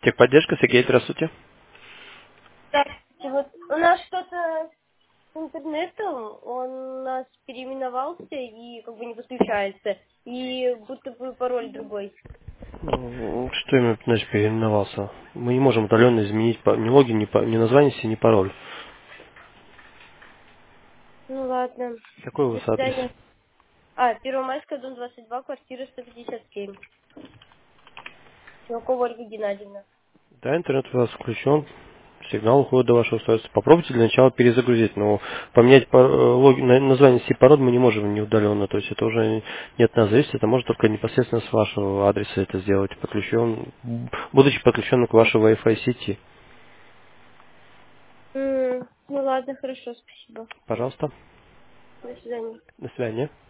Техподдержка, Сергей, здравствуйте. Здравствуйте. Вот у нас что-то с интернетом, он у нас переименовался и как бы не подключается. И будто бы пароль другой. Что именно, значит, переименовался? Мы не можем удаленно изменить ни логин, ни название, ни пароль. Ну ладно. Какой у До вас адрес? свидания. Первомайская, дом 22, квартира 157. Мелкова Ольга Геннадьевна. Да, интернет у вас включен. Сигнал уходит до вашего устройства. Попробуйте для начала перезагрузить, но поменять название сети пароль мы не можем не удаленно. То есть это уже не от нас зависит, это может только непосредственно с вашего адреса это сделать, будучи подключенным к вашей Wi-Fi сети. Ну ладно, хорошо, спасибо. Пожалуйста. До свидания. До свидания.